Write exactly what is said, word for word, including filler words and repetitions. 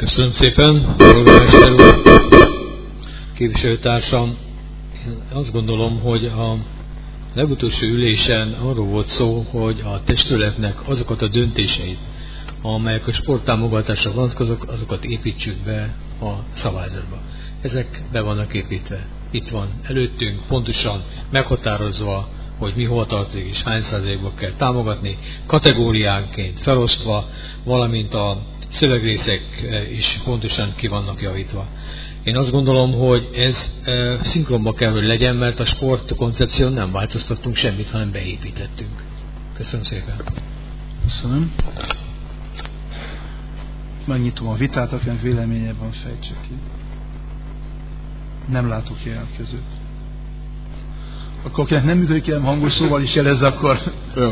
Köszönöm szépen, polgármester úr, képviselőtársam. Én azt gondolom, hogy a legutolsó ülésen arról volt szó, hogy a testületnek azokat a döntéseit, amelyek a sporttámogatásra vonatkoznak, azokat építsük be a szabályzatba. Ezek be vannak építve. Itt van előttünk, pontosan meghatározva, hogy mi hol tartozik és hány százalékban kell támogatni, kategóriánként felosztva, valamint a szövegrészek is pontosan ki vannak javítva. Én azt gondolom, hogy ez e, szinkronba kell, hogy legyen, mert a sport koncepción nem változtattunk semmit, hanem beépítettünk. Köszönöm szépen. Köszönöm. Megnyitom a vitát, akinek véleménye van, fejtse ki. Nem látok jelentkezőt. Akkor akinek nem működik, kérem hangos szóval is jelezze, akkor...